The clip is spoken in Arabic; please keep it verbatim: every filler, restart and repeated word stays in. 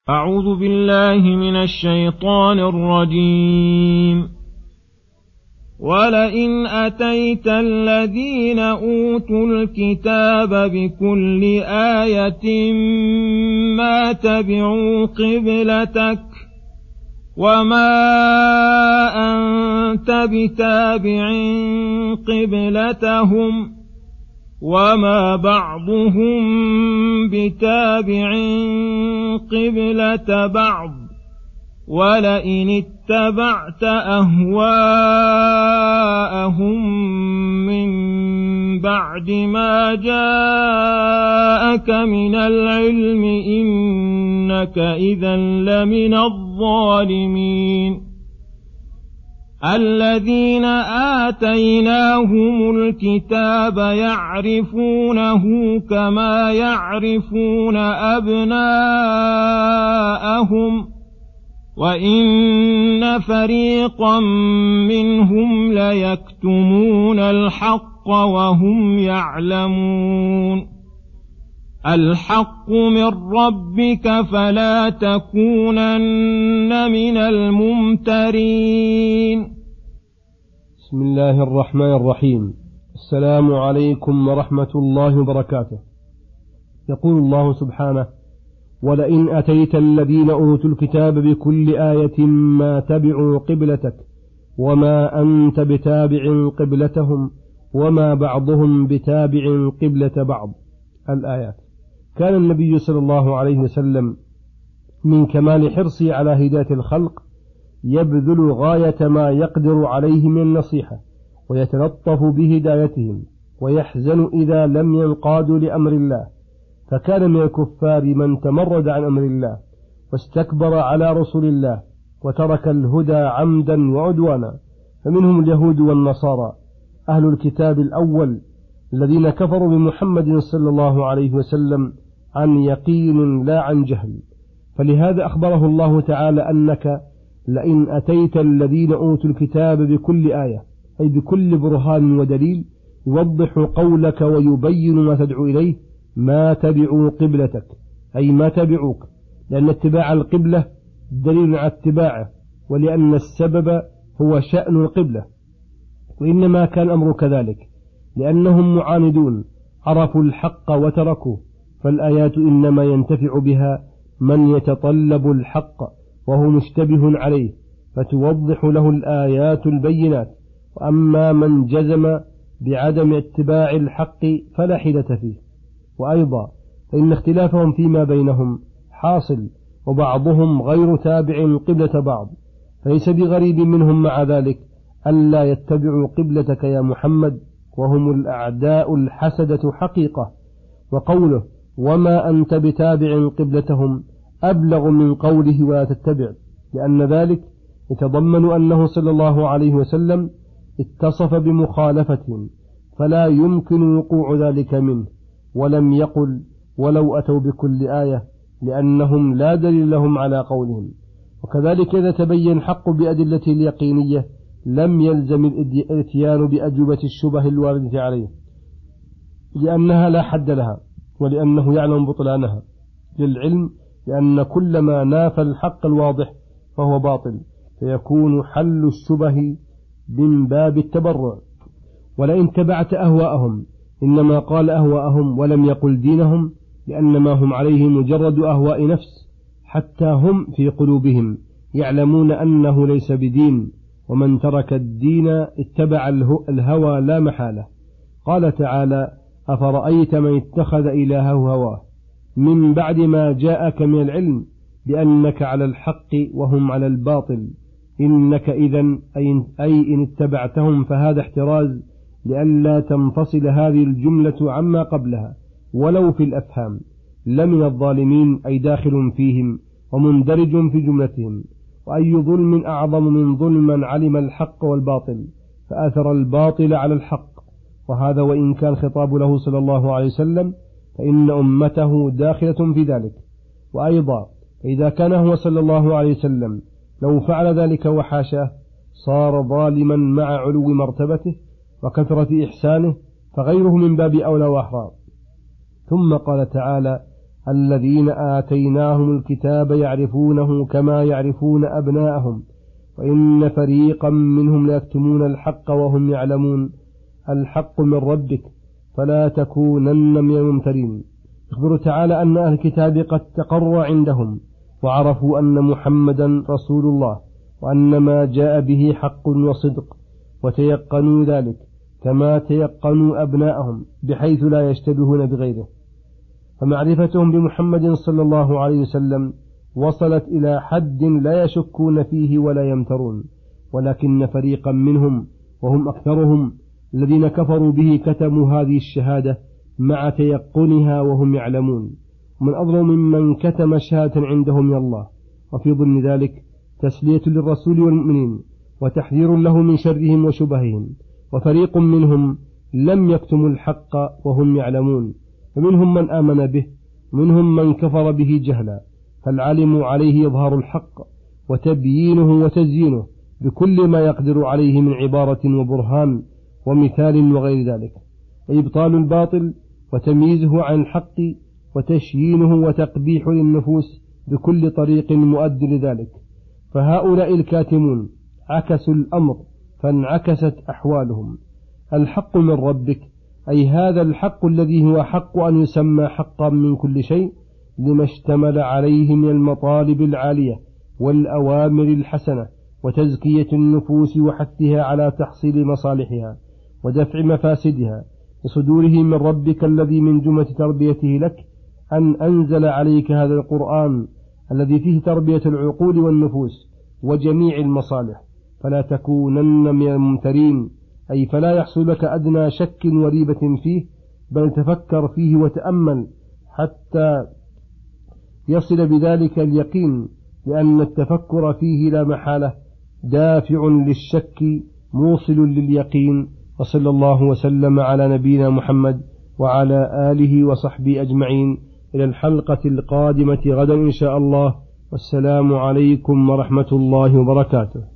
أعوذ بالله من الشيطان الرجيم. ولئن أتيت الذين أوتوا الكتاب بكل آية ما تبعوا قبلتك وما أنت بتابع قبلتهم وما بعضهم بتابع قبلة بعض ولئن اتبعت أهواءهم من بعد ما جاءك من العلم إنك إذا لمن الظالمين. الذين آتيناهم الكتاب يعرفونه كما يعرفون أبناءهم وإن فريقا منهم ليكتمون الحق وهم يعلمون. الحق من ربك فلا تكونن من الممترين. بسم الله الرحمن الرحيم. السلام عليكم ورحمة الله وبركاته. يقول الله سبحانه: ولئن أتيت الذين أوتوا الكتاب بكل آية ما تبعوا قبلتك وما أنت بتابع قبلتهم وما بعضهم بتابع قبلة بعض. الآيات. كان النبي صلى الله عليه وسلم من كمال حرصه على هداية الخلق يبذل غاية ما يقدر عليه من النصيحة ويتلطف بهدايتهم ويحزن إذا لم ينقادوا لأمر الله، فكان من الكفار من تمرد عن أمر الله واستكبر على رسول الله وترك الهدى عمدا وعدوانا، فمنهم اليهود والنصارى أهل الكتاب الأول الذين كفروا بمحمد صلى الله عليه وسلم عن يقين لا عن جهل. فلهذا أخبره الله تعالى أنك لئن أتيت الذين أوتوا الكتاب بكل آية، أي بكل برهان ودليل يوضح قولك ويبين ما تدعو إليه، ما تبعوا قبلتك، أي ما تبعوك، لأن اتباع القبلة دليل على اتباعه، ولأن السبب هو شأن القبلة. وإنما كان الأمر كذلك لأنهم معاندون عرفوا الحق وتركوه، فالآيات إنما ينتفع بها من يتطلب الحق وهو مشتبه عليه فتوضح له الآيات البينات، وأما من جزم بعدم اتباع الحق فلا حيلة فيه. وأيضا فإن اختلافهم فيما بينهم حاصل، وبعضهم غير تابع قبلة بعض، فليس بغريب منهم مع ذلك ألا يتبعوا قبلتك يا محمد، وهم الأعداء الحسدة حقيقة. وقوله وما أنت بتابع قبلتهم أبلغ من قوله ولا تتبع، لأن ذلك يتضمن أنه صلى الله عليه وسلم اتصف بمخالفتهم فلا يمكن وقوع ذلك منه، ولم يقل ولو أتوا بكل آية لأنهم لا دليل لهم على قولهم. وكذلك إذا تبين حق بأدلة اليقينية لم يلزم الاتيان بأجوبة الشبه الواردة عليه، لأنها لا حد لها، ولأنه يعلم بطلانها، للعلم لأن كل ما نافى الحق الواضح فهو باطل، فيكون حل الشبه من باب التبرع. ولئن تبعت أهواءهم، إنما قال أهواءهم ولم يقل دينهم، لأن ما هم عليه مجرد أهواء نفس، حتى هم في قلوبهم يعلمون أنه ليس بدين، ومن ترك الدين اتبع الهوى لا محالة. قال تعالى: أفرأيت من اتخذ إلهه هواه من بعد ما جاءك من العلم بأنك على الحق وهم على الباطل إنك إذن أي إن اتبعتهم، فهذا احتراز لئلا تنفصل هذه الجملة عما قبلها ولو في الأفهام. لمن الظالمين أي داخل فيهم ومندرج في جملتهم. وأي ظلم أعظم من ظلم من علم الحق والباطل فآثر الباطل على الحق، وهذا وإن كان خطاب له صلى الله عليه وسلم فإن أمته داخلة في ذلك. وأيضا إذا كان هو صلى الله عليه وسلم لو فعل ذلك وحاشاه صار ظالما مع علو مرتبته وكثرة إحسانه، فغيره من باب أولى وأحرى. ثم قال تعالى: الذين آتيناهم الكتاب يعرفونه كما يعرفون أبناءهم وإن فريقا منهم ليكتمون الحق وهم يعلمون الحق من ربك فلا تكونن من الممترين. يخبر تعالى أن أهل الكتاب قد تقر عندهم وعرفوا أن محمدا رسول الله وأن ما جاء به حق وصدق، وتيقنوا ذلك كما تيقنوا أبناءهم بحيث لا يشتبهون بغيره. فمعرفتهم بمحمد صلى الله عليه وسلم وصلت إلى حد لا يشكون فيه ولا يمترون، ولكن فريقا منهم وهم أكثرهم الذين كفروا به كتموا هذه الشهادة مع تيقنها وهم يعلمون. ومن أظلم ممن كتم شهادة عنده من الله. وفي ضمن ذلك تسلية للرسول والمؤمنين وتحذير له من شرهم وشبههم. وفريق منهم لم يكتموا الحق وهم يعلمون، ومنهم من آمن به ومنهم من كفر به جهلا، فالعلم عليه إظهار الحق وتبيينه وتزيينه بكل ما يقدر عليه من عبارة وبرهان ومثال وغير ذلك، وإبطال الباطل وتمييزه عن الحق وتشيينه وتقبيح للنفوس بكل طريق مؤد لذلك. فهؤلاء الكاتمون عكسوا الأمر فانعكست أحوالهم. الحق من ربك أي هذا الحق الذي هو حق أن يسمى حقا من كل شيء لما اشتمل عليه من المطالب العالية والأوامر الحسنة وتزكية النفوس وحثها على تحصيل مصالحها ودفع مفاسدها، وصدوره من ربك الذي من جملة تربيته لك أن أنزل عليك هذا القرآن الذي فيه تربية العقول والنفوس وجميع المصالح، فلا تكونن من الممترين، أي فلا يحصل لك أدنى شك وريبة فيه، بل تفكر فيه وتأمل حتى يصل بذلك اليقين، لأن التفكر فيه لا محالة دافع للشك موصل لليقين. وصلى الله وسلم على نبينا محمد وعلى آله وصحبه أجمعين. إلى الحلقة القادمة غدا إن شاء الله، والسلام عليكم ورحمة الله وبركاته.